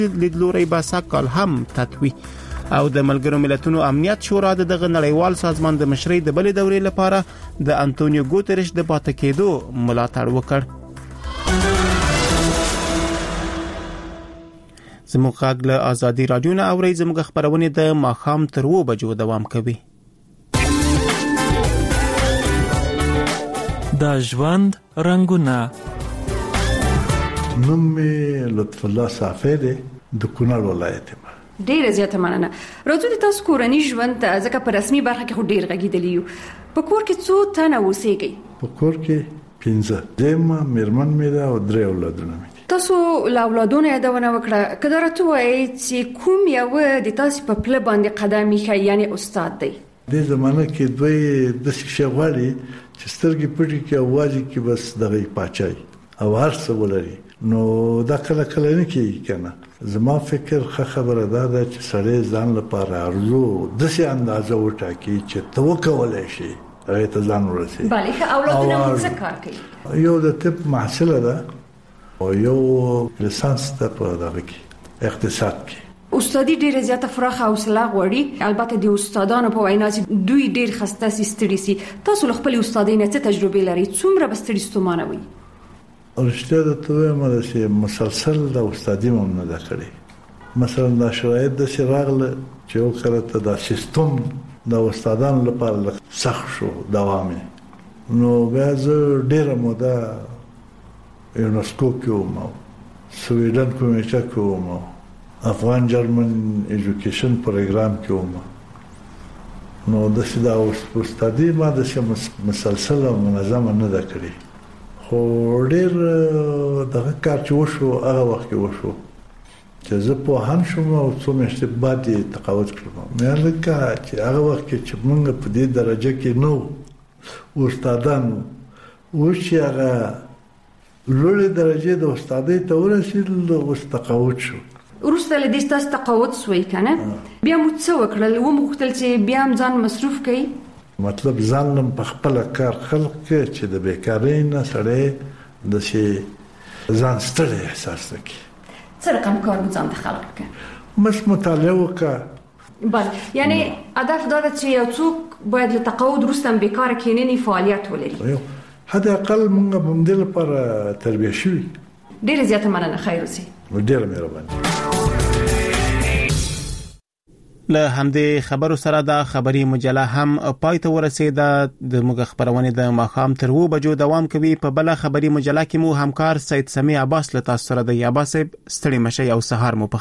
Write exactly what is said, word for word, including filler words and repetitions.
لیدلوري به سږ کال هم تطوی او د ملګرو ملتونو امنیت شورا د دغه نړیوال سازمان د مشرۍ د بلې دورې لپاره د انټونیو ګوتریش د پاتې کېدو ملاتړ وکړ. زموږ غږ له ازادي راډیو نه اورئ. زموږ خبرونه د ماښام تر اوه بجو دوام کوي. د ژوند رنګونه. نوم مې لطف الله صافی دی، د کونړ ولایت یم. ډیره زیاته مننه. راځو د تاسو کورنۍ ژوند ته، ځکه په رسمي برخه کې خو ډیر غږیدلی یو. په کور کې څو تنه اوسېږئ؟ په کور کې پنځه، زما میرمن مې ده او درې اولادونه مې دي. تاسو له اولادونو یادونه وکړه، که دا راته ووایئ چې کوم یو د تاسو په پله باندې قدم ایښی، یعنی استاد دی؟ دې زمانه کې دوی داسې شی غواړي چې سترګې پټې کړي او واځي کې بس دغه پاچای او هر څه ولري. نو دا کله کله نه کېږي کنه. زما فکر ښه خبره دا ده چې سړی ځان لپاره ارزو داسې اندازه وټاکي چې ته وکولای شي هغې ته ځان ورسوي. بله، ښه اولادونه مو څه کار کوي؟ یو د طب محصله ده او یو لیسانس ده په دغه کې اقتصاد کې. استادي ډیره زیاته فراخه حوصله غواړي. البته د استادانو په وینا چې دوی ډیر خسته سي، ستړي سي. تاسو له خپل استادۍ نه څه تجربه لرئ؟ څومره به ستړي ستومانه وي؟ رښتیا درته وایم چې مسلسل د استادي مو نه ده کړې. مثلا دا شرایط داسې راغله چې وکړه ته دا سیستم د استادانو لپاره سخت شو دوام یې. نو بیا زه ډېره موده یونسکو کې وم، سویډن کمیټه کې وم، افغان جرمن ایجوکیشن پروګرام کې وم. نو داسې دا استادي ما داسې مسلسل او منظمه نه ده کړې. خو ډېر دغه کار چې وشو هغه وخت کې وشو چې زه پوهان شوم او څو میاشتې بعد یې تقاعد کړم. مې لکه چې هغه وخت کې چې موږ په دې درجه کې نو استادانو اوس چې هغه لوړې درجې د استادۍ ته ورسېدل، اوس تقاعد شو. وروسته له دې ستاسو تقاعد سوی که نه؟ بیا مو څه وکړل؟ وموغوښتل چې بیا هم ځان مصروف کړئ؟ مطلب ځان لم په خپله کار خلق کړ چې د بیکارۍ نه سړی داسې ځان ستړی احساس نه کړي. څه رقم کار مو ځان ته خلق کړ؟ بس مطالعه وکړه. بله، یعنی هدف دا ده چې یو څوک باید له تقاعد وروسته هم بیکاره کښېنني، فعالیت ولري. حداقل موږ به همدې لپاره تربیه شوي. ډېره زیاته مننه. خیر اوسئ. ډېره مهرباني. له همدې خبرو سره د خبري مجله هم پای ته ورسېده. د موږ خبرونه د ماښام تر اوه بجو دوام کوي. په بله خبري مجله کې مو همکار سید سمیع عباس له تاسو سره دی. عباس صاحب ستړي مشئ او سهار مو